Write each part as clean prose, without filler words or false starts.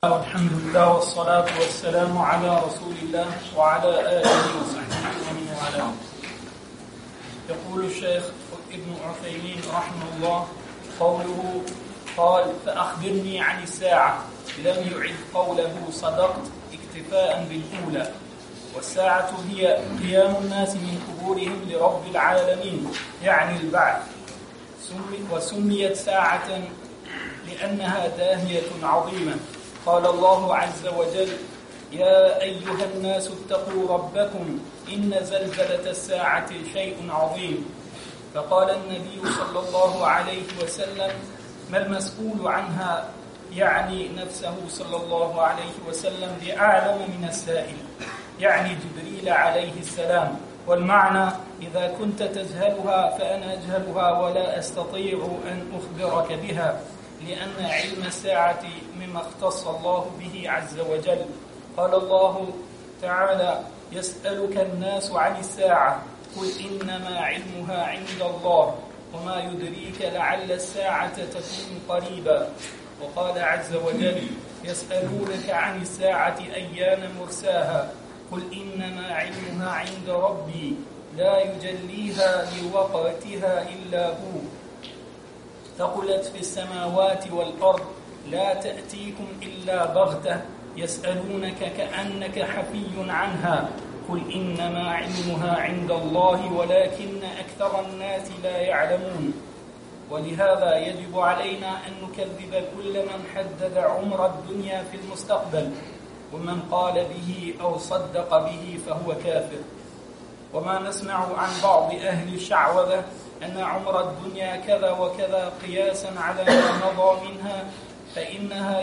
الحمد لله والصلاة والسلام على رسول الله وعلى آله وصحبه ومن والاه. يقول الشيخ ابن عثيمين رحمه الله قوله قال فأخبرني عن الساعة لم يعد قوله صدقت اكتفاء بالأولى، والساعة هي قيام الناس من قبورهم لرب العالمين يعني البعث، وسميت ساعة لأنها داهية عظيمة. قال الله عز وجل يا أيها الناس اتقوا ربكم إن زلزلة الساعة شيء عظيم. فقال النبي صلى الله عليه وسلم ما المسؤول عنها، يعني نفسه صلى الله عليه وسلم بأعلم من السائل، يعني جبريل عليه السلام. والمعنى إذا كنت تجهلها فأنا أجهلها ولا أستطيع أن أخبرك بها، لأن علم الساعة مما اختص الله به عز وجل. قال الله تعالى يسألك الناس عن الساعة قل إنما علمها عند الله وما يدريك لعل الساعة تكون قريبا. وقال عز وجل يسألونك عن الساعة أيان مرساها قل إنما علمها عند ربي لا يجليها لوقتها إلا هو ثقلت في السماوات والأرض لا تأتيكم إلا بغتة يسألونك كأنك حفي عنها قل إنما علمها عند الله ولكن أكثر الناس لا يعلمون. ولهذا يجب علينا أن نكذب كل من حدد عمر الدنيا في المستقبل، ومن قال به أو صدق به فهو كافر. وما نسمع عن بعض أهل الشعوذة أن عمر الدنيا كذا وكذا قياسا على ما مضى منها فإنه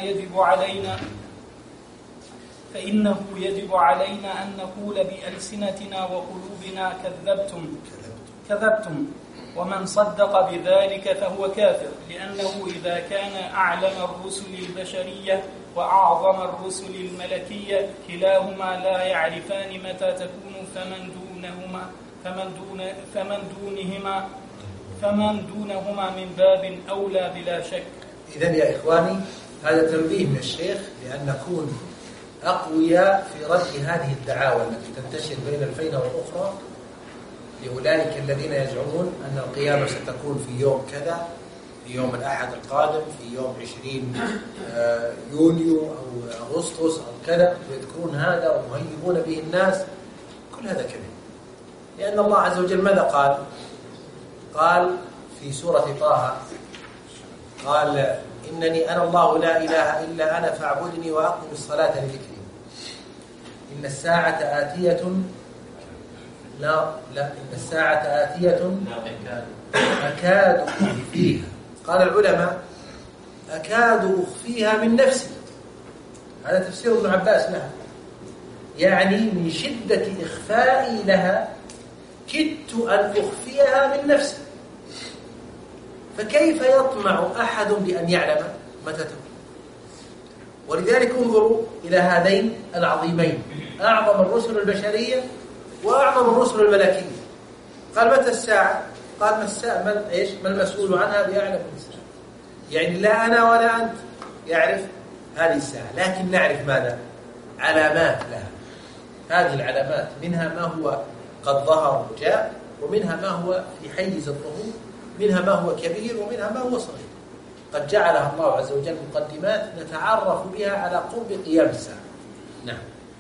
يجب علينا أن نقول بألسنتنا وقلوبنا كذبتم، ومن صدق بذلك فهو كافر، لأنه إذا كان أعلم الرسل البشرية وأعظم الرسل الملكية كلاهما لا يعرفان متى تكون فمن دونهما من باب أولى بلا شك. إذن يا إخواني هذا تنبيه من الشيخ لأن نكون أقوياء في رد هذه الدعاوى التي تنتشر بين الفينة والأخرى لأولئك الذين يزعمون أن القيامة ستكون في يوم كذا، في يوم الأحد القادم، في يوم 20 يونيو أو أغسطس أو كذا، ويذكرون هذا ومهيبون به الناس. كل هذا كذب، لأن الله عز وجل ماذا قال في سورة طه؟ قال إنني أنا الله لا إله إلا أنا فاعبدني وأقم الصلاة لذكري إن الساعة آتية إن الساعة آتية أكاد أخفيها. قال العلماء أكاد أخفيها من نفسي، هذا تفسير ابن عباس لها، يعني من شدة إخفائي لها كدت أن أخفيها من نفسي، فكيف يطمع أحد بأن يعلم متى تكون؟ ولذلك انظروا إلى هذين العظيمين، أعظم الرسل البشرية وأعظم الرسل الملكية. قال متى الساعة؟ قال ما الساعة؟ ما المسؤول عنها بأعلم من الساعة؟ يعني لا أنا ولا أنت يعرف هذه الساعة، لكن نعرف ماذا؟ علامات لها. هذه العلامات منها ما هو قد ظهر وجاء، ومنها ما هو في حيز الظهور، منها ما هو كبير ومنها ما هو صغير. قد جعلها الله عز وجل مقدمات نتعرف بها على قرب قيام الساعة. نعم.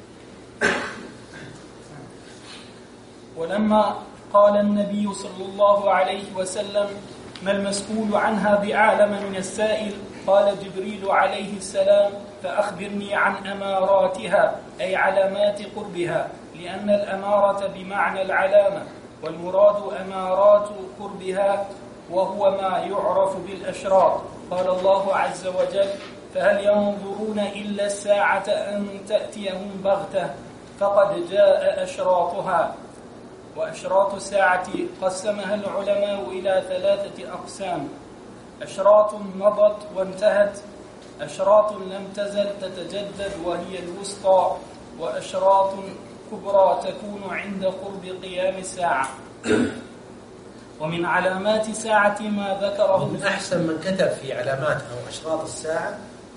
ولما قال النبي صلى الله عليه وسلم ما المسؤول عنها بأعلم من السائل، قال جبريل عليه السلام فأخبرني عن أماراتها أي علامات قربها، لأن الأمارة بمعنى العلامة، والمراد أمارات قربها وهو ما يعرف بالأشراط. قال الله عز وجل فهل ينظرون إلا الساعة أن تأتيهم بغتة فقد جاء أشراطها. وأشراط الساعة قسمها العلماء إلى 3 أقسام: أشراط مضت وانتهت، أشراط لم تزل تتجدد وهي الوسطى، وأشراط كبرى تكون عند قرب قيام الساعة. ومن علامات ساعة ما ذكره من أحسن من كتب في علامات أو أشراط الساعة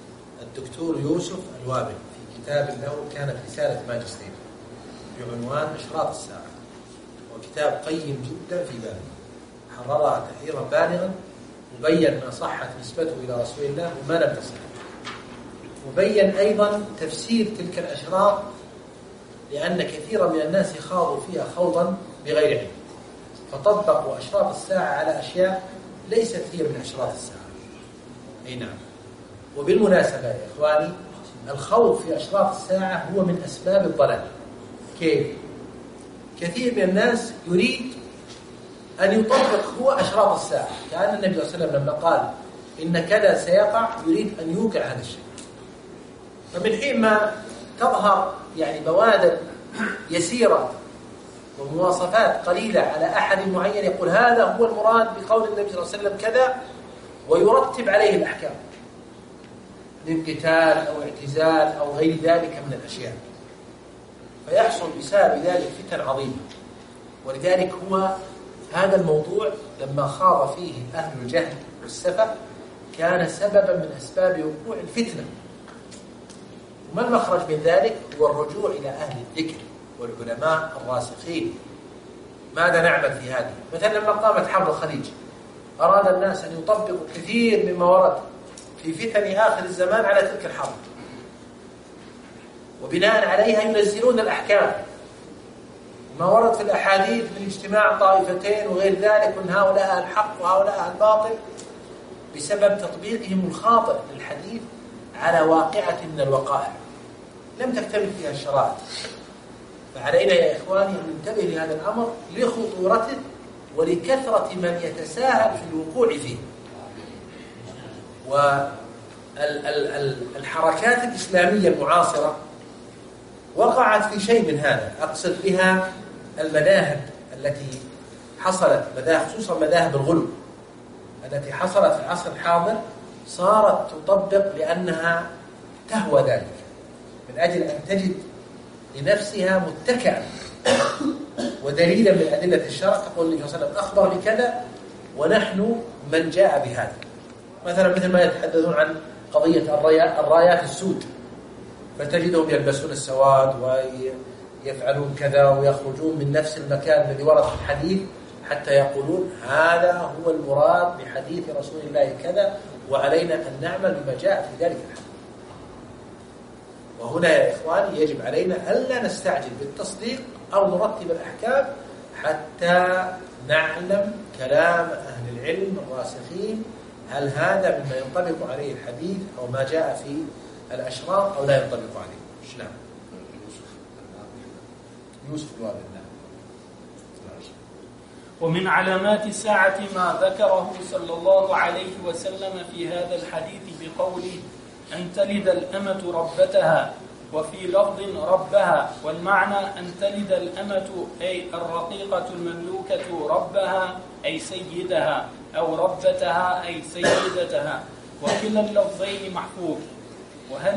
الدكتور يوسف الوابل في كتاب له كانت رسالة ماجستير بعنوان أشراط الساعة، وكتاب قيم جدا في ذلك، حررها تحريرا بالغا، وبين ما صحت نسبته إلى رسول الله وما لم تصح، وبين أيضا تفسير تلك الأشراط، لأن كثيرا من الناس خاضوا فيها خوضا بغير علم، فطبقوا أشراط الساعة على أشياء ليست هي من أشراط الساعة. أي نعم. وبالمناسبة يا إخواني، الخوض في أشراط الساعة هو من أسباب الضلال. كيف؟ كثير من الناس يريد أن يطبق هو أشراط الساعة، كأن النبي صلى الله عليه وسلم لما قال إن كذا سيقع يريد أن يوقع هذا الشيء. فمن حين ما تظهر يعني بوادر يسيرة ومواصفات قليلة على أحد معين يقول هذا هو المراد بقول النبي صلى الله عليه وسلم كذا، ويرتب عليه الأحكام من قتال أو اعتزال أو غير ذلك من الأشياء، فيحصل بسبب ذلك فتن عظيمة. ولذلك هو هذا الموضوع لما خاض فيه أهل الجهل والسفة كان سببا من أسباب وقوع الفتنة. وما المخرج من ذلك؟ هو الرجوع إلى أهل الذكر والعلماء الراسخين. ماذا نعمل في هذه؟ مثلا لما قامت حرب الخليج أراد الناس أن يطبقوا كثير مما ورد في فتن آخر الزمان على تلك الحرب، وبناء عليها ينزلون الأحكام، ما ورد في الأحاديث من اجتماع طائفتين وغير ذلك، من هؤلاء الحق وهؤلاء الباطل، بسبب تطبيقهم الخاطئ للحديث على واقعة من الوقائع لم تكتمل فيها الشرائع. فعلينا يا إخواني أن ننتبه لهذا الأمر لخطورته ولكثرة من يتساهل في الوقوع فيه. والحركات الإسلامية المعاصرة وقعت في شيء من هذا، أقصد بها المذاهب التي حصلت، خصوصا مذاهب الغلو التي حصلت في العصر الحاضر، صارت تطبق لأنها تهوى ذلك، من أجل أن تجد لنفسها متكئا ودليلا من أدلة الشرع. تقول النبي صلى الله عليه وسلم أخبر بكذا ونحن من جاء بهذا. مثلا مثل ما يتحدثون عن قضية الرايات السود، فتجدهم يلبسون السواد ويفعلون كذا ويخرجون من نفس المكان الذي ورد في الحديث حتى يقولون هذا هو المراد بحديث رسول الله كذا، وعلينا أن نعمل بما جاء في ذلك الحديث. وهنا يا إخواني يجب علينا ألا نستعجل بالتصديق أو نرتب الأحكام حتى نعلم كلام أهل العلم الراسخين، هل هذا مما ينطبق عليه الحديث أو ما جاء في الأشراط أو لا ينطبق عليه. نعم. يوسف الوابل. نعم. ومن علامات الساعة ما ذكره صلى الله عليه وسلم في هذا الحديث بقوله أن تلد الأمة ربتها، وفي لفظ ربها، والمعنى أن تلد الأمة أي الرقيقة المملوكة ربها أي سيدها، أو ربتها أي سيدتها، وكلا اللفظين محفوظ. وهل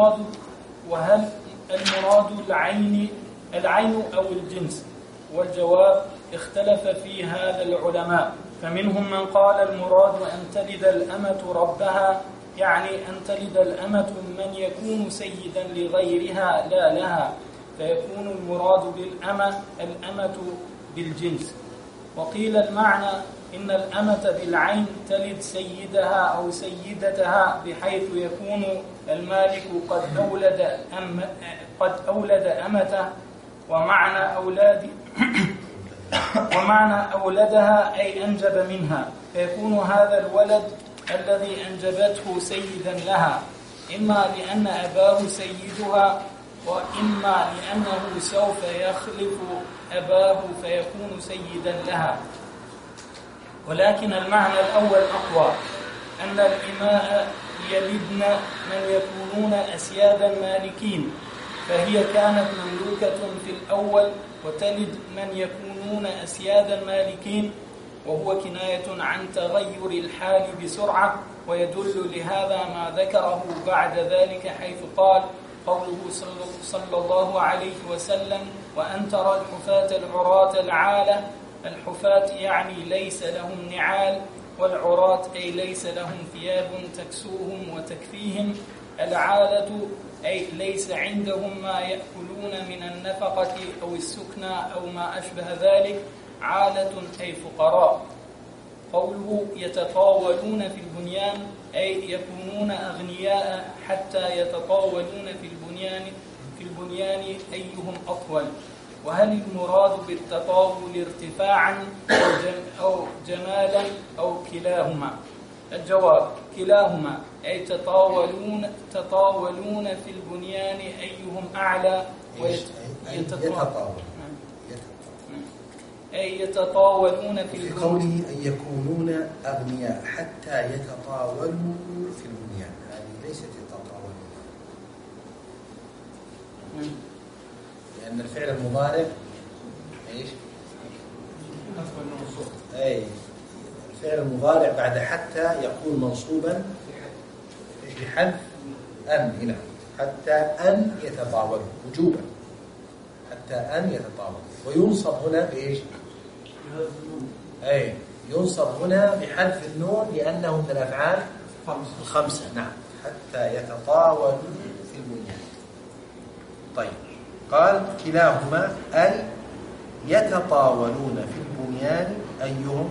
المراد العين أو الجنس؟ والجواب اختلف في هذا العلماء، فمنهم من قال المراد أن تلد الأمة ربها، يعني أن تلد الأمة من يكون سيدا لغيرها لا لها، فيكون المراد الأمة بالجنس. وقيل المعنى إن الأمة بالعين تلد سيدها أو سيدتها، بحيث يكون المالك قد أولد أمته، ومعنى أولدها أي أنجب منها، فيكون هذا الولد الذي أنجبته سيدا لها، إما لأن أباه سيدها، وإما لأنه سوف يخلف أباه فيكون سيدا لها. ولكن المعنى الأول أقوى، أن الإماء يلدن من يكونون أسيادا مالكين، فهي كانت مملوكة في الأول وتلد من يكونون أسيادا مالكين، وهو كناية عن تغير الحال بسرعة. ويدل لهذا ما ذكره بعد ذلك حيث قال قوله صلى الله عليه وسلم وأن ترى الحفاة العراة العالة. الحفاة يعني ليس لهم نعال، والعراة أي ليس لهم ثياب تكسوهم وتكفيهم. العالة أي ليس عندهم ما يأكلون من النفقة أو السكنى أو ما أشبه ذلك، عالة أي فقراء. قوله يتطاولون في البنيان أي يكونون أغنياء حتى يتطاولون في البنيان أيهم أطول. وهل المراد بالتطاول ارتفاعا أو جمالا أو كلاهما؟ الجواب كلاهما، أي تطاولون في البنيان أيهم أعلى أي يتطاولون في قوله أن يكونون أغنياء حتى يتطاولوا في البنيان، هذه ليست يتطاولون، لأن الفعل المضارع إيش؟ أي الفعل المضارع بعد حتى يكون منصوبا بحذف أن هنا، حتى أن يتطاولوا وجوبا، حتى أن يتطاولوا. وينصب هنا بإيش؟ أي ينصب هنا بحذف النون لأنه من الأفعال الخمسة. نعم، حتى يتطاولوا في البنيان. طيب، قال كلاهما أي يتطاولون في البنيان أيهم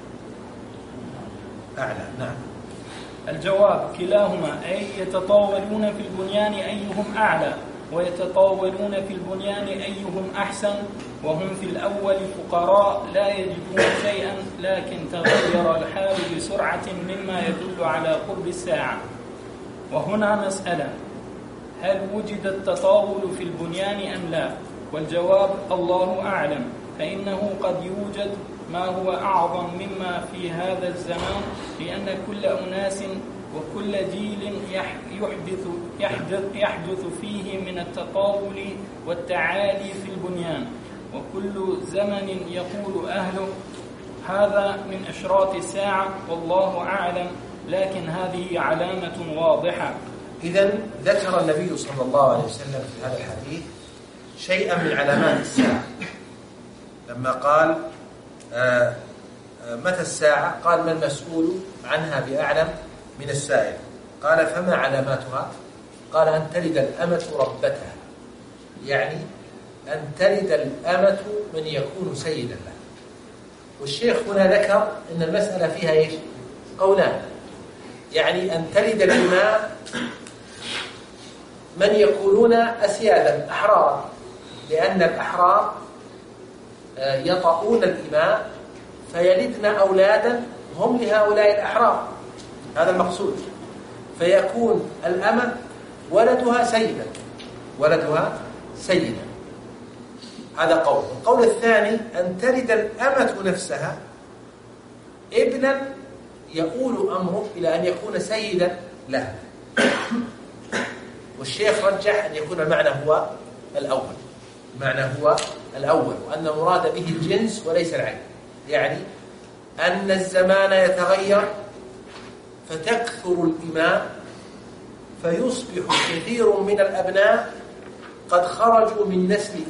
أعلى. نعم. الجواب كلاهما أي يتطاولون في البنيان أيهم أعلى، ويتطاولون في البنيان أيهم أحسن، وهم في الأول فقراء لا يجدون شيئا، لكن تغير الحال بسرعة مما يدل على قرب الساعة. وهنا مسألة: هل وجد التطاول في البنيان أم لا؟ والجواب الله أعلم، فإنه قد يوجد ما هو أعظم مما في هذا الزمان، لأن كل أناس وكل جيل يحدث فيه من التطاول والتعالي في البنيان، وكل زمن يقول أهله هذا من أشراط الساعة والله أعلم، لكن هذه علامة واضحة. إذن ذكر النبي صلى الله عليه وسلم في هذا الحديث شيئا من علامات الساعة لما قال متى الساعة؟ قال: ما المسؤول عنها بأعلم من السائل. قال: فما علاماتها؟ قال: أن تلد الأمة ربتها، يعني أن تلد الأمة من يكون سيدا لها. والشيخ هنا ذكر أن المسألة فيها إيش؟ قولان، يعني أن تلد الإماء من يكونون أسيادا أحرارا، لأن الأحرار يطؤون الإماء فيلدن أولادا هم لهؤلاء الأحرار، هذا المقصود، فيكون الأمة ولدها سيدا. هذا قول. القول الثاني: أن تلد الأمة نفسها ابنا يؤول أمره إلى أن يكون سيدا لها. والشيخ رجح أن يكون المعنى هو الأول، وأن المراد به الجنس وليس العين، يعني أن الزمان يتغير فتكثر الإماء فيصبح كثير من الأبناء قد خرجوا من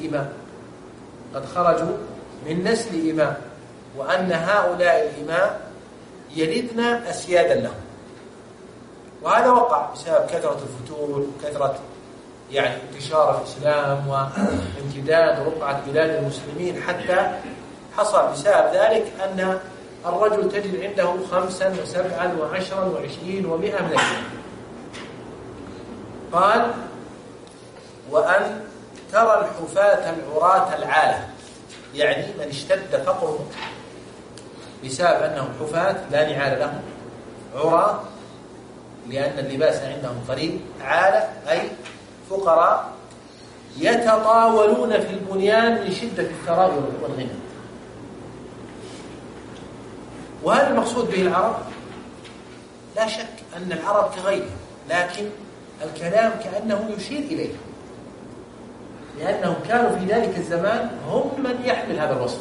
نسل إماء، وأن هؤلاء الإماء يلدن أسيادا لهم. وهذا وقع بسبب كثرة الفتوح وكثرة يعني انتشار الإسلام وامتداد رقعة بلاد المسلمين، حتى حصل بسبب ذلك أن الرجل تجد عنده 5 و7 و10 و20 و100 من الإماء. قال: وأن ترى الحفاة العراة العالة، يعني من اشتد فقره بسبب أنهم حفاة لا نعال لهم، عراة لأن اللباس عندهم قليل، عالة أي فقراء، يتطاولون في البنيان من شدة الثراء والغنى. وهذا المقصود به العرب؟ لا شك أن العرب كغيرهم، لكن الكلام كأنه يشير إليه، لأنهم كانوا في ذلك الزمان هم من يحمل هذا الوصف،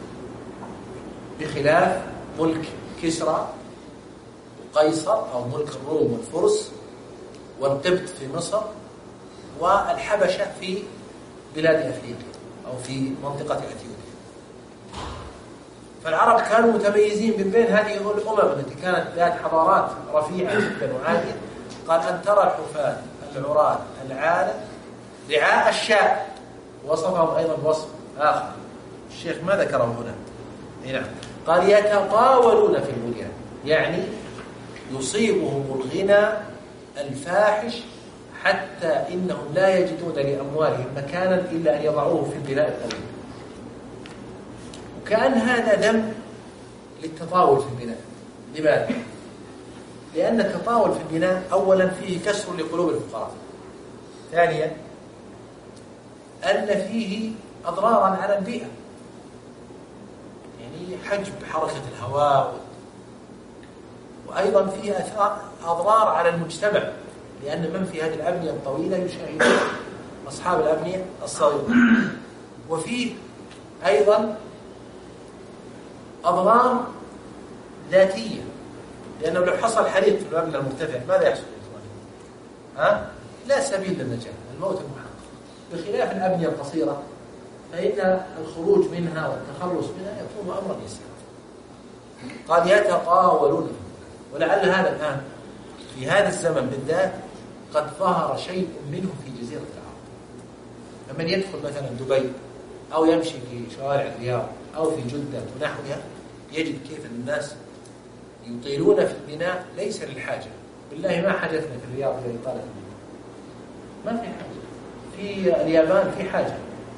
بخلاف ملك كسرى وقيصر أو ملك الروم والفرس والقبط في مصر والحبشة في بلاد أفريقيا أو في منطقة أثيوبيا. فالعرب كانوا متميزين من بين هذه الأمم التي كانت ذات حضارات رفيعة جدا وعالية، قال أن ترى الحفاة العراة العالة رعاء الشاء، وصفهم أيضا بوصف آخر الشيخ ما ذكره هنا. نعم. قال يتطاولون في البنيان، يعني يصيبهم الغنى الفاحش حتى إنهم لا يجدون لأموالهم مكانا إلا أن يضعوه في البناء الطويل. وكأن هذا ذم للتطاول في البناء. لماذا؟ لأن التطاول في البناء أولا فيه كسر لقلوب الفقراء، ثانيا أن فيه أضرارا على البيئة، يعني حجب حركة الهواء، وأيضا فيه أضرار على المجتمع، لأن من في هذه الأبنية الطويلة يشاهدون أصحاب الأبنية الصغيرة. وفيه أيضا أضرار ذاتية، لأنه لو حصل حريق في المبنى المرتفع ماذا يحصل يا إخواني؟ لا سبيل للنجاة، الموت المحقق. بخلاف الأبنية القصيرة فإن الخروج منها والتخلص منها يكون أمرا يسيرا. قال يتطاولون، ولعل هذا الآن في هذا الزمن بالذات قد ظهر شيء منه في جزيرة العرب. فمن يدخل مثلا دبي أو يمشي في شوارع الرياض أو في جدة ونحوها يجد كيف الناس يطيلون في البناء ليس للحاجة. بالله ما حاجتنا في الرياض إلى إطالة البناء، ما في حاجة. في اليابان في حاجة،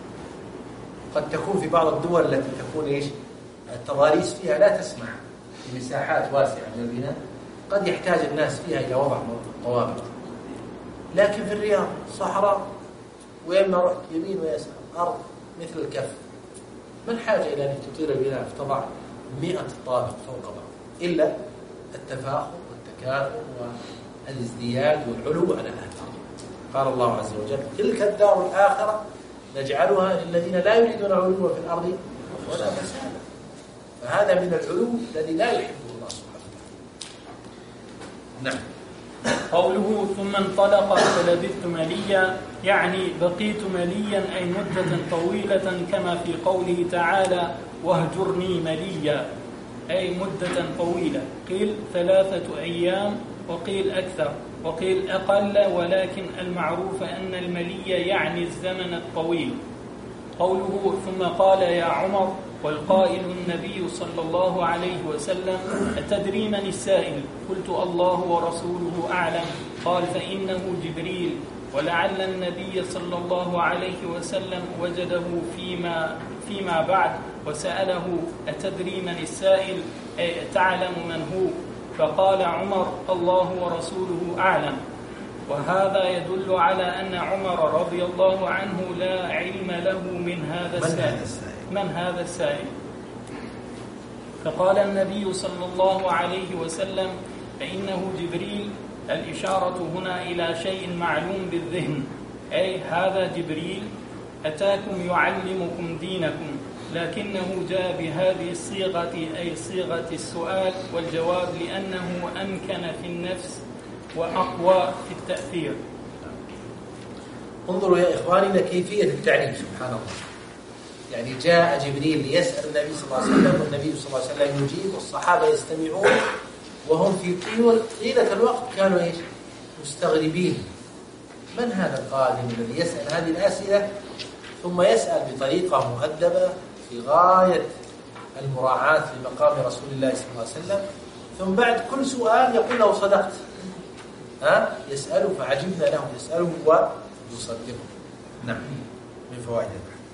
قد تكون في بعض الدول التي تكون التضاريس فيها لا تسمح بمساحات واسعة من البناء، قد يحتاج الناس فيها إلى وضع طوابق. لكن في الرياض صحراء، وين ما رحت يمين ويسار أرض مثل الكف، ما الحاجة إلى أن تطير البناء فتضع 100 طابق فوق بعض، إلا التفاخر والتكاثر والازدياد والعلو على الآخر. قال الله عز وجل تلك الدار الآخرة نجعلها للذين لا يريدون علوا في الأرض ولا فسادا. فهذا من العلو الذي لا يحبه الله سبحانه وتعالى. نعم. قوله ثم انطلق فلبثت مليا، يعني بقيت مليا أي مدة طويلة، كما في قوله تعالى واهجرني مليا أي مدة طويلة. قيل 3 أيام وقيل أكثر وقيل أقل، ولكن المعروف أن الملي يعني الزمن الطويل. قوله ثم قال يا عمر، والقائل النبي صلى الله عليه وسلم أتدري من السائل؟ قلت الله ورسوله أعلم. قال فإنه جبريل. ولعل النبي صلى الله عليه وسلم وجده فيما بعد وسأله أتدري من السائل أي تعلم من هو؟ فقال عمر الله ورسوله أعلم. وهذا يدل على أن عمر رضي الله عنه لا علم له من هذا السائل. فقال النبي صلى الله عليه وسلم فإنه جبريل. الإشارة هنا إلى شيء معلوم بالذهن، أي هذا جبريل أتاكم يعلمكم دينكم، لكنه جاء بهذه الصيغة أي صيغة السؤال والجواب لأنه أمكن في النفس وأقوى في التأثير. انظروا يا إخواني إلى كيفية التعليم سبحان الله. يعني جاء جبريل ليسأل النبي صلى الله عليه وسلم، والنبي صلى الله عليه وسلم يجيب، والصحابة يستمعون، وهم في طيلة الوقت كانوا مستغربين من هذا القادم الذي يسأل هذه الأسئلة، ثم يسأل بطريقة مؤدبة في غاية المراعاة لمقام رسول الله صلى الله عليه وسلم، ثم بعد كل سؤال يقول له صدقت. يسأله فعجبنا له، يسأله ويصدقه. نعم. من فوائد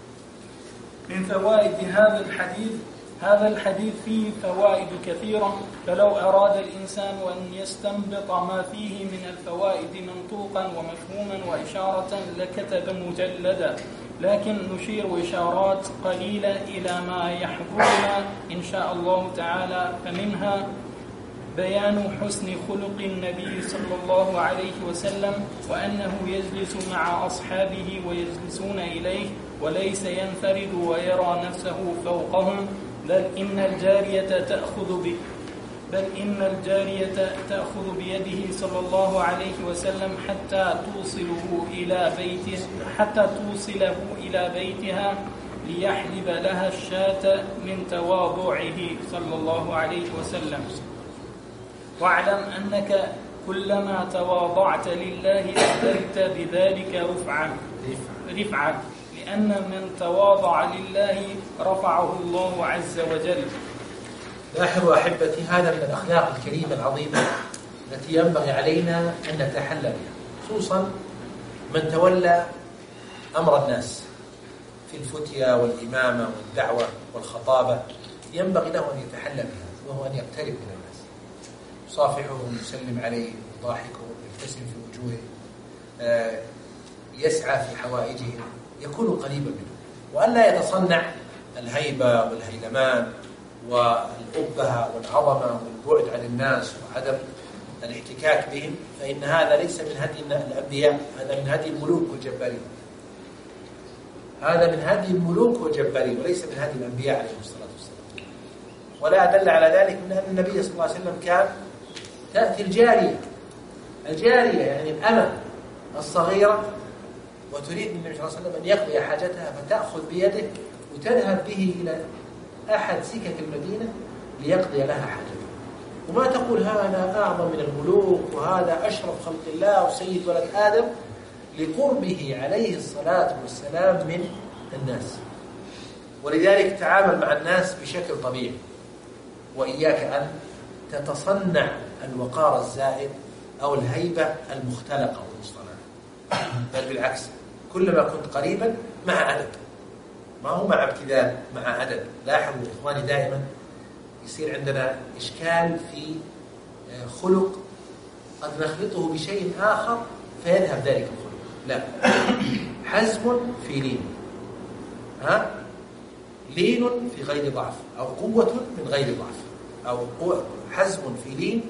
هذا الحديث فيه فوائد كثيرة، فلو أراد الإنسان أن يستنبط ما فيه من الفوائد منطوقا ومفهوما وإشارة لكتب مجلدا، لكن نشير إشارات قليلة إلى ما يحضرنا إن شاء الله تعالى. فمنها بيان حسن خلق النبي صلى الله عليه وسلم، وأنه يجلس مع أصحابه ويجلسون إليه وليس ينفرد ويرى نفسه فوقهم، بل إن الجارية تأخذ بيده صلى الله عليه وسلم حتى توصله إلى بيتها ليحلب لها الشاة من تواضعه صلى الله عليه وسلم. واعلم أنك كلما تواضعت لله ازددت بذلك رفعة لأن من تواضع لله رفعه الله عز وجل. لاحظوا أحبتي، هذا من الأخلاق الكريمة العظيمة التي ينبغي علينا أن نتحلى بها، خصوصا من تولى أمر الناس في الفتية والإمامة والدعوة والخطابة، ينبغي له أن يتحلى بها، وهو أن يقترب من الناس، يصافحهم، يسلم عليهم، يضاحكهم، يبتسم في وجوههم، يسعى في حوائجهم، يكون قريبا منهم، وأن لا يتصنع الهيبة والهيلمان والأبهة والعظمة والبعد عن الناس وعدم الاحتكاك بهم، فإن هذا ليس من هدي الأنبياء، هذا من هدي الملوك والجبارين، هذا من هدي الملوك والجبارين وليس من هدي الأنبياء عليهم الصلاة والسلام. ولا أدل على ذلك من أن النبي صلى الله عليه وسلم كان تأتي الجارية يعني الأمة الصغيرة وتريد من النبي صلى الله عليه وسلم أن يقضي حاجتها، فتأخذ بيده وتذهب به إلى أحد سكك المدينة ليقضي لها حاجتها، وما تقول هذا أعظم من الملوك وهذا أشرف خلق الله وسيد ولد آدم، لقربه عليه الصلاة والسلام من الناس. ولذلك تعامل مع الناس بشكل طبيعي، وإياك أن تتصنع الوقار الزائد أو الهيبة المختلقة والمصطنعة، بل بالعكس، كلما كنت قريبا مع أدب، ما هو مع ابتذال، مع أدب. لاحظوا إخواني، دائما يصير عندنا إشكال في خلق قد نخلطه بشيء آخر فيذهب ذلك الخلق. لا، حزم في لين، لين في غير ضعف، أو قوة من غير ضعف، أو حزم في لين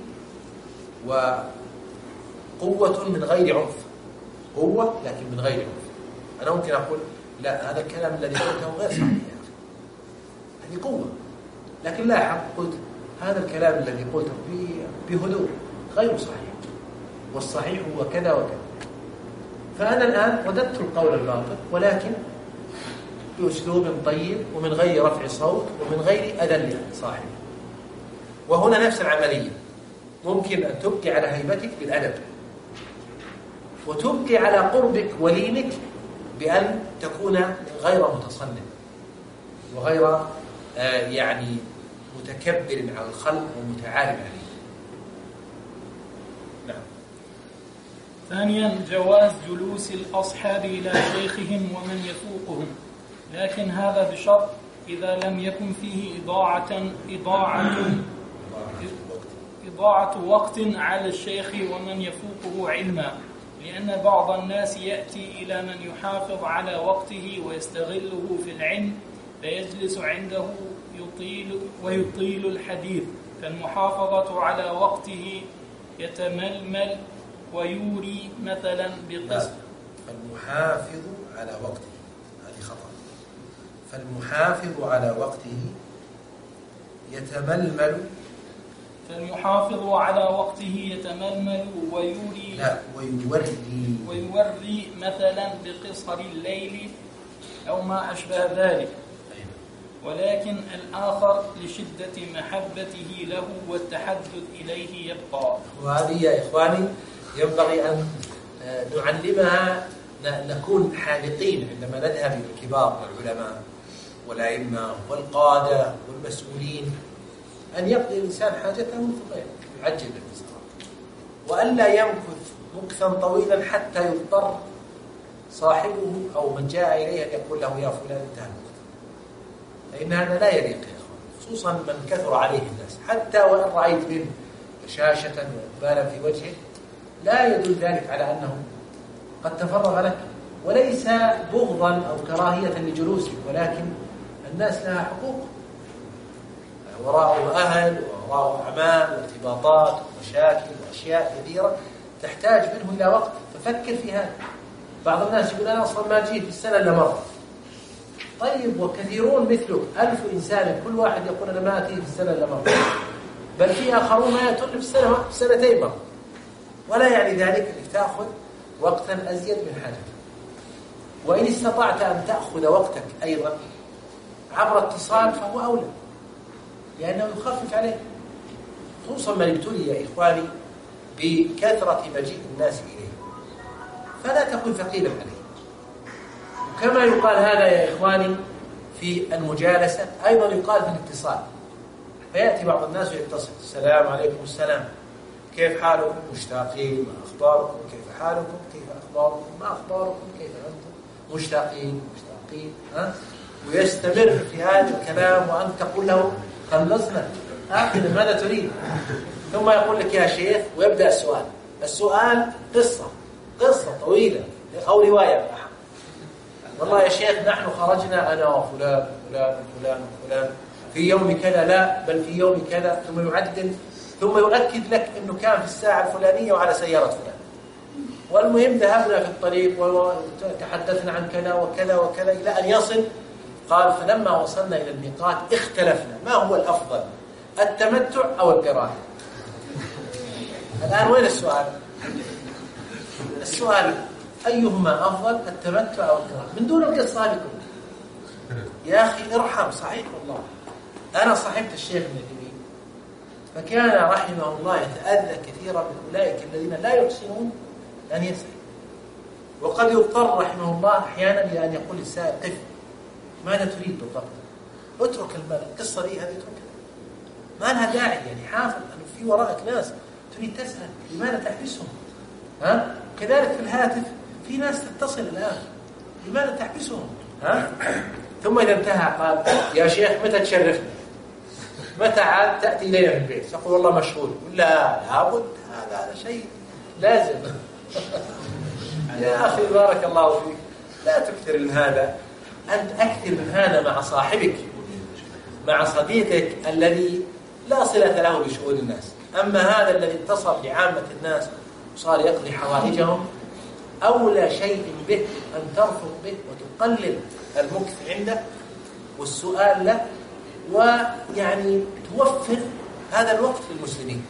وقوة من غير عنف، قوة لكن من غير عنف. أنا ممكن أقول لا، هذا الكلام الذي قلته غير صحيح، هذه قوة، لكن لاحظ قلت هذا الكلام الذي قلته بهدوء غير صحيح، والصحيح هو كذا وكذا. فأنا الآن رددت القول الباطل، ولكن بأسلوب طيب ومن غير رفع صوت ومن غير أذى صاحبه. وهنا نفس العملية، ممكن أن تبقي على هيبتك بالأدب، وتبقي على قربك ولينك بأن تكون غير متصنع وغير يعني متكبر على الخلق ومتعالم عليه. نعم. ثانيا، جواز جلوس الأصحاب إلى شيخهم ومن يفوقهم، لكن هذا بشرط إذا لم يكن فيه إضاعة وقت على الشيخ ومن يفوقه علما، لأن بعض الناس يأتي إلى من يحافظ على وقته ويستغله في العلم فيجلس عنده ويطيل الحديث، فالمحافظة على وقته يتململ ويوري مثلا بقسط. فالمحافظ على وقته، هذه خطأ. فالمحافظ على وقته يتململ، فالمحافظ على وقته يتململ ويوري، لا، ويوري مثلا بقصر الليل أو ما أشبه ذلك. ولكن الآخر لشدة محبته له والتحدث إليه يبقى. وهذه يا إخواني ينبغي أن نعلمها، نكون حاذقين عندما نذهب إلى الكبار والعلماء والأئمة والقادة والمسؤولين، أن يقضي الإنسان حاجته ثم يعجل الانصراف، وألا يمكث مكثا طويلا حتى يضطر صاحبه أو من جاء إليه أن يقول له يا فلان انتهى الوقت، فإن هذا لا يليق يا أخوان، خصوصا من كثر عليه الناس. حتى وإن رأيت منه بشاشة وإقبالا في وجهه، لا يدل ذلك على أنه قد تفرغ لك، وليس بغضا أو كراهية لجلوسك، ولكن الناس لها حقوق، وراءه أهل وراءه أعمال وارتباطات ومشاكل وأشياء كثيرة تحتاج منه إلى وقت، ففكر في هذا. بعض الناس يقول أنا أصلا ما جيت في السنة إلا مرة. طيب، وكثيرون مثلك 1000 إنسان كل واحد يقول أنا ما أتي في السنة إلا مرة، بل في آخرون ما يأتون في السنة سنتين مرة، ولا يعني ذلك أنك تأخذ وقتا أزيد من حاجتك. وإن استطعت أن تأخذ وقتك أيضا عبر اتصال فهو أولى، لأنه يخفف عليه، خصوصا من ابتلي يا إخواني بكثرة مجيء الناس إليه، فلا تكن ثقيلا عليه. وكما يقال هذا يا إخواني في المجالسة، أيضا يقال في الاتصال. فيأتي بعض الناس ويتصل: السلام عليكم. السلام، كيف حالكم؟ مشتاقين. ما أخباركم؟ كيف حالكم؟ كيف أخباركم؟ ما أخباركم؟ كيف أنتم؟ مشتاقين. ويستمر في هذا الكلام، وأنت تقول له: خلصنا، آخر ماذا تريد؟ ثم يقول لك: يا شيخ، ويبدأ السؤال قصة طويلة أو رواية. والله يا شيخ، نحن خرجنا أنا وفلان وفلان وفلان وفلان في يوم كذا، لا بل في يوم كذا، ثم يؤكد لك أنه كان في الساعة الفلانية وعلى سيارة فلان. والمهم ذهبنا في الطريق وتحدثنا عن كذا وكذا وكذا إلى أن يصل. قال: فلما وصلنا إلى الميقات اختلفنا، ما هو الأفضل، التمتع أو القران؟ الآن وين السؤال؟ أيهما أفضل، التمتع أو القران؟ من دون القصة لكم يا أخي، ارحم. صحيح والله، أنا صحبت الشيخ ابن تيمية، فكان رحمه الله يتأذى كثيرا من أولئك الذين لا يحسنون أن يسأل، وقد يضطر رحمه الله أحيانا لأن يقول للسائل: قف، ماذا تريد بالضبط؟ اترك القصة دي، هذه اتركها، ما لها داعي. يعني حافظ أنه في وراءك ناس تريد تسأل، لماذا تحبسهم؟ كذلك في الهاتف في ناس تتصل الآن، لماذا تحبسهم؟ ثم إذا انتهى قال: يا شيخ، متى تشرفنا؟ متى عاد تأتي إلينا من البيت؟ يقول: والله مشغول. لا، لابد، هذا شيء لازم. يا أخي بارك الله فيك، لا تكثر من هذا. أنت أكثر من هذا مع صاحبك، مع صديقك الذي لا صلة له بشؤون الناس. أما هذا الذي اتصل لعامة الناس وصار يقضي حوائجهم، أولى شيء به أن ترفض به وتقلل المكث عنده والسؤال له، ويعني توفر هذا الوقت للمسلمين.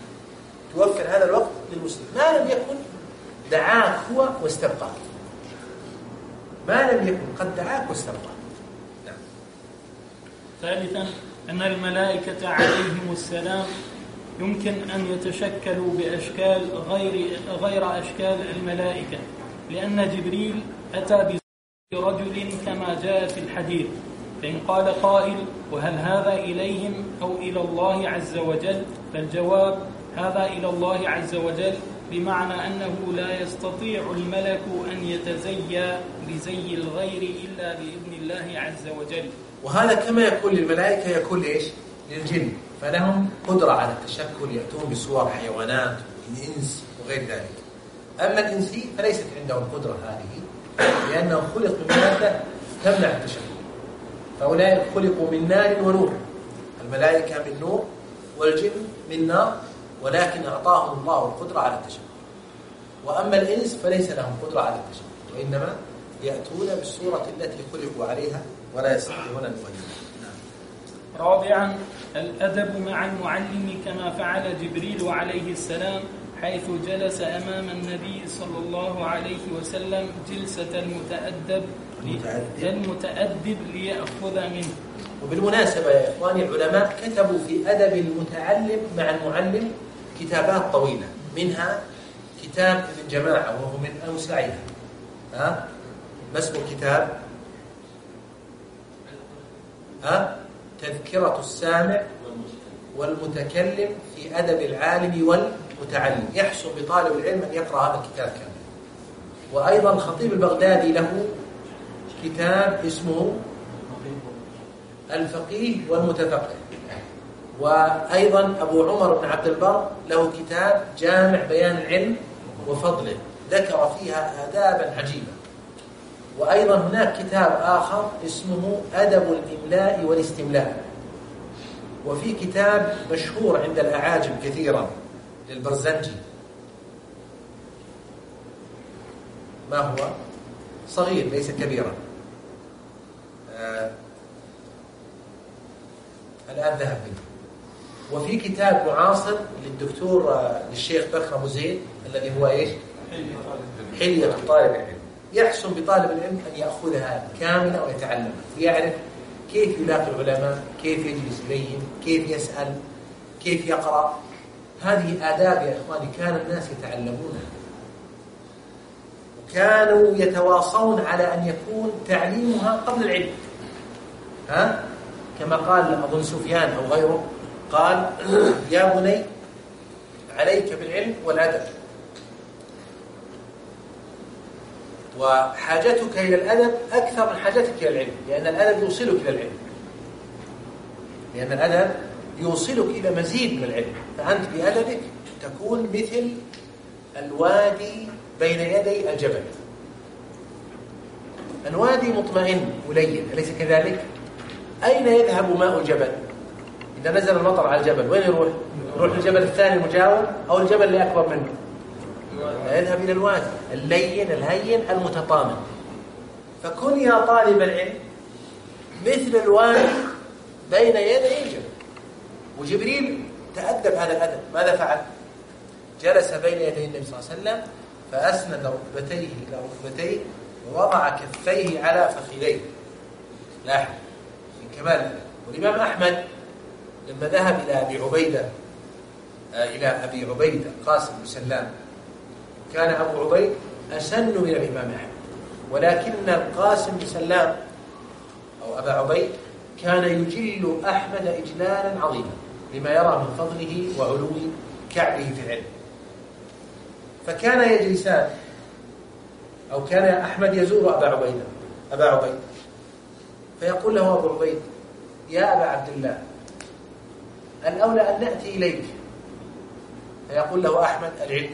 ما لم يكن دعاك هو واستبقاك، قد دعاك واستبقاك. نعم. ثالثا، أن الملائكة عليهم السلام يمكن أن يتشكلوا بأشكال غير أشكال الملائكة، لأن جبريل أتى برجل كما جاء في الحديث. فإن قال قائل: وهل هذا إليهم أو إلى الله عز وجل؟ فالجواب: هذا إلى الله عز وجل، بمعنى أنه لا يستطيع الملك أن يتزيى بزي الغير إلا بإذن الله عز وجل. وهذا كما يكون للملائكة يكون ليش؟ للجن، فلهم قدرة على التشكل، يأتون بصور حيوانات والإنس وغير ذلك. أما الإنسي فليست عندهم قدرة هذه، لأنهم خلقوا من مادة تمنع التشكل. فأولئك خلقوا من نار ونور، الملائكة من نور والجن من نار، ولكن أعطاهم الله القدرة على التشكل. وأما الإنس فليس لهم قدرة على التشكل، وإنما يأتون بالصورة التي خلقوا عليها ولا يستطيعون أن يغيروا. رابعا، الأدب مع المعلم كما فعل جبريل عليه السلام، حيث جلس أمام النبي صلى الله عليه وسلم جلسة المتأدب ليأخذ منه. وبالمناسبة يا إخواني، العلماء كتبوا في أدب المتعلم مع المعلم كتابات طويلة، منها كتاب ابن جماعة وهو من أوسعها، ما اسمه الكتاب؟ تذكرة السامع والمتكلم في أدب العالم والمتعلم. يحسن بطالب العلم أن يقرأ هذا الكتاب كامل. وأيضا الخطيب البغدادي له كتاب اسمه الفقيه والمتفقه. وأيضا أبو عمر بن عبد البر له كتاب جامع بيان العلم وفضله، ذكر فيها آدابا عجيبة. وأيضا هناك كتاب آخر اسمه أدب الإملاء والاستملاء. وفي كتاب مشهور عند الأعاجم كثيرا للبرزنجي، ما هو؟ صغير ليس كبيرا، الآن ذهب منه. وفي كتاب معاصر للشيخ بكر أبو زيد الذي هو إيش؟ حلية طالب العلم. يحسن بطالب العلم أن يأخذها كاملة ويتعلمها، ويعرف كيف يلاقي العلماء، كيف يجلس إليهم، كيف يسأل، كيف يقرأ. هذه آداب يا إخواني كان الناس يتعلمونها، وكانوا يتواصون على أن يكون تعليمها قبل العلم. كما قال أظن سفيان أو غيره، قال يا بني عليك بالعلم والأدب، وحاجتك إلى الأدب أكثر من حاجتك إلى العلم، لأن الأدب يوصلك إلى العلم، لأن الأدب يوصلك إلى مزيد من العلم. فأنت بأدبك تكون مثل الوادي بين يدي الجبل. الوادي مطمئن ولين، أليس كذلك؟ أين يذهب ماء الجبل؟ إذا نزل المطر على الجبل وين يروح؟ يروح للجبل الثاني المجاور أو الجبل اللي أكبر منه؟ يذهب إلى الوادي اللين الهين المتطامن. فكن يا طالب العلم مثل الوادي بين يدي الجبل. وجبريل تأدب هذا الأدب، ماذا فعل؟ جلس بين يدي النبي صلى الله عليه وسلم فأسند ركبتيه إلى ركبتيه ووضع كفيه على فخذيه. لاحظ من كمال الأدب. والإمام أحمد لما ذهب إلى أبي عبيدة قاسم بن سلام، كان أبو عبيد أسن من الإمام أحمد، ولكن القاسم بن سلام أو أبا عبيد كان يجل أحمد إجلالا عظيما لما يرى من فضله وعلو كعبه في العلم. فكان يجلسان، أو كان أحمد يزور أبا عبيد فيقول له أبو عبيد يا أبا عبد الله الأولى أن نأتي إليك. فيقول له أحمد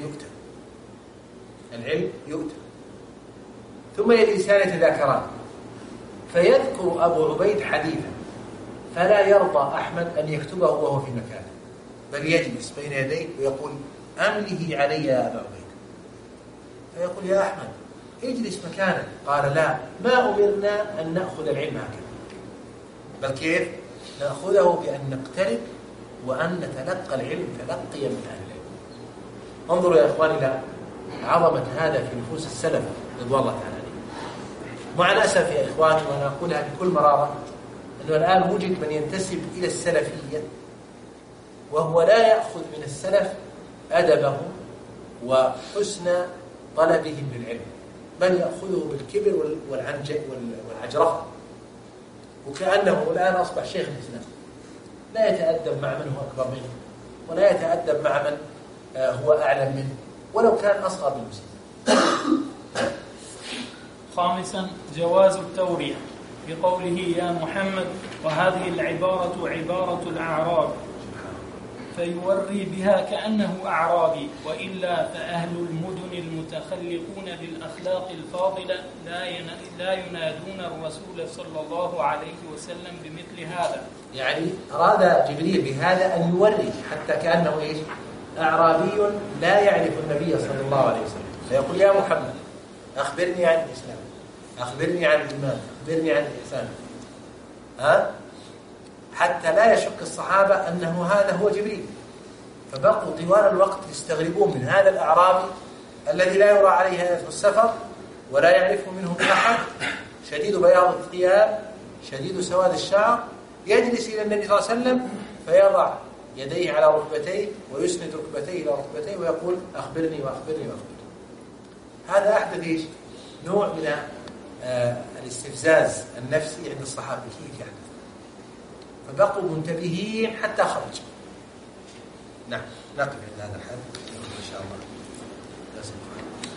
العلم يؤتى. ثم يجلسان يتذاكران، فيذكر أبو عبيد حديثا فلا يرضى أحمد أن يكتبه وهو في مكانه، بل يجلس بين يديه ويقول أمله علي يا أبا عبيد. فيقول يا أحمد اجلس مكانك. قال لا، ما أمرنا أن نأخذ العلم هكذا، بل كيف؟ نأخذه بأن نقترب وأن نتلقى العلم تلقيا من أهل العلم. انظروا يا إخواني إلى عظمة هذا في نفوس السلف رضوان الله تعالى عليهم. مع الأسف يا إخواني، وأنا أقولها بكل مرارة، أنه الآن وجد من ينتسب إلى السلفية وهو لا يأخذ من السلف أدبهم وحسن طلبهم للعلم، بل يأخذه بالكبر والعجرفة، وكأنه الآن أصبح شيخ الإسلام، لا يتأدب مع من هو أكبر منه، ولا يتأدب مع من هو أعلم منه ولو كان أصغر من المسلمين. خامسا جواز التورية بقوله يا محمد، وهذه العبارة عبارة الأعراب، فيوري بها كأنه أعرابي، وإلا فأهل المدن المتخلقون بالأخلاق الفاضلة لا ينادون الرسول صلى الله عليه وسلم بمثل هذا. يعني أراد جبريل بهذا أن يوري حتى كأنه إيش؟ أعرابي لا يعرف النبي صلى الله عليه وسلم، فيقول يا محمد أخبرني عن الإسلام، أخبرني عن الإيمان، أخبرني عن الإحسان، حتى لا يشك الصحابة أنه هذا هو جبريل. فبقوا طوال الوقت يستغربون من هذا الأعرابي الذي لا يرى عليه أثر السفر ولا يعرف منه أحد، شديد بياض الثياب، شديد سواد الشعر، يجلس إلى النبي صلى الله عليه وسلم فيضع يديه على ركبتيه ويسند ركبتيه إلى ركبتيه ويقول أخبرني وأخبرني وأخبرني. هذا أحدث إيش؟ نوع من الاستفزاز النفسي عند الصحابة. كيف يحدث؟ فبقوا منتبهين حتى خرج. نعم، نقف عند هذا الحد إن شاء الله.